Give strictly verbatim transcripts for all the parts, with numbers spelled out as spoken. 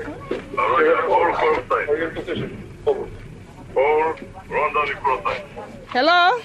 Hello?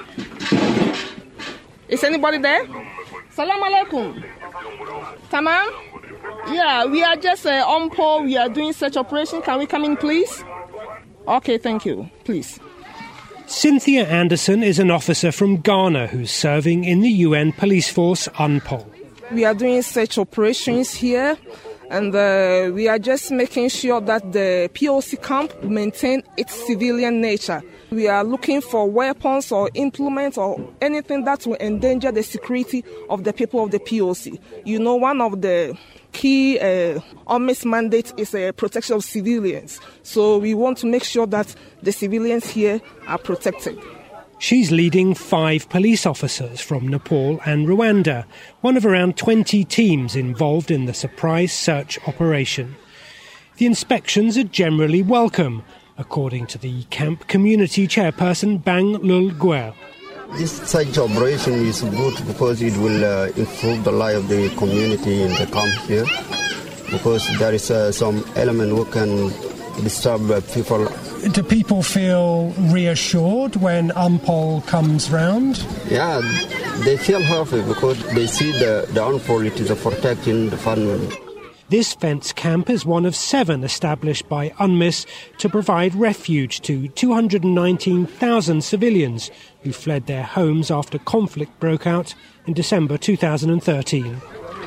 Is anybody there? Salam alaikum. Tamam? Yeah, we are just uh, on pole. We are doing search operation. Can we come in, please? Okay, thank you. Please. Cynthia Anderson is an officer from Ghana who's serving in the U N police force UNPOL. We are doing search operations here, and uh, we are just making sure that the P O C camp maintain its civilian nature. We are looking for weapons or implements or anything that will endanger the security of the people of the P O C. You know, one of the key uh, UNMISS mandates is a uh, protection of civilians. So we want to make sure that the civilians here are protected. She's leading five police officers from Nepal and Rwanda, one of around twenty teams involved in the surprise search operation. The inspections are generally welcome, according to the camp community chairperson Bang Lul Guer. This search operation is good because it will uh, improve the life of the community in the camp here, because there is uh, some element who can disturb uh, people. Do people feel reassured when UNPOL comes round? Yeah, they feel happy because they see the, the UNPOL, it is a protecting the family. This fence camp is one of seven established by UNMISS to provide refuge to two hundred nineteen thousand civilians who fled their homes after conflict broke out in December two thousand thirteen.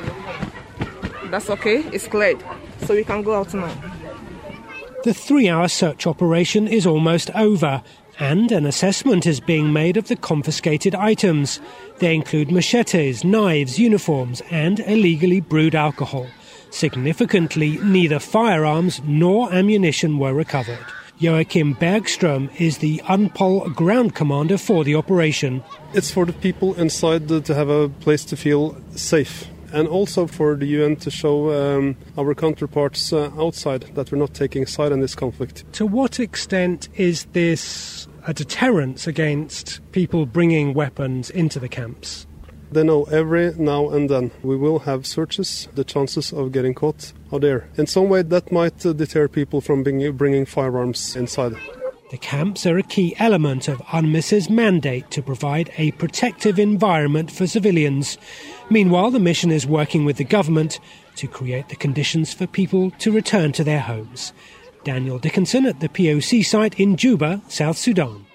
That's okay, it's cleared, so we can go out now. The three-hour search operation is almost over, and an assessment is being made of the confiscated items. They include machetes, knives, uniforms, and illegally brewed alcohol. Significantly, neither firearms nor ammunition were recovered. Joachim Bergström is the UNPOL ground commander for the operation. It's for the people inside to have a place to feel safe, and also for the U N to show um, our counterparts uh, outside that we're not taking side in this conflict. To what extent is this a deterrence against people bringing weapons into the camps? They know every now and then we will have searches. The chances of getting caught are there. In some way that might uh, deter people from bring, bringing firearms inside. The camps are a key element of UNMISS's mandate to provide a protective environment for civilians. Meanwhile, the mission is working with the government to create the conditions for people to return to their homes. Daniel Dickinson at the P O C site in Juba, South Sudan.